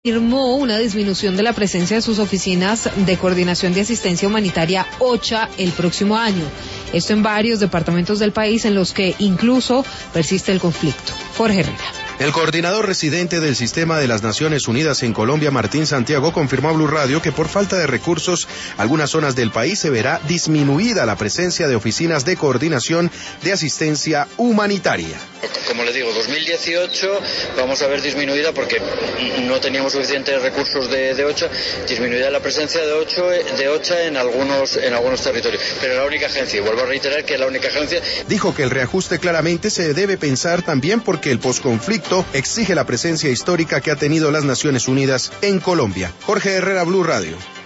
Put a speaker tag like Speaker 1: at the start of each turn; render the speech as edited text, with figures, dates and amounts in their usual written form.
Speaker 1: Firmó una disminución de la presencia de sus oficinas de coordinación de asistencia humanitaria OCHA el próximo año. Esto en varios departamentos del país en los que incluso persiste el conflicto. Jorge Herrera.
Speaker 2: El coordinador residente del Sistema de las Naciones Unidas en Colombia, Martín Santiago, confirmó a Blue Radio que por falta de recursos, algunas zonas del país se verá disminuida la presencia de oficinas de coordinación de asistencia humanitaria.
Speaker 3: Como le digo, 2018 vamos a ver disminuida porque no teníamos suficientes recursos de OCHA, disminuida la presencia de OCHA en algunos territorios. Pero la única agencia, y vuelvo a reiterar que es la única agencia.
Speaker 2: Dijo que el reajuste claramente se debe pensar también porque el posconflicto exige la presencia histórica que ha tenido las Naciones Unidas en Colombia. Jorge Herrera, Blue Radio.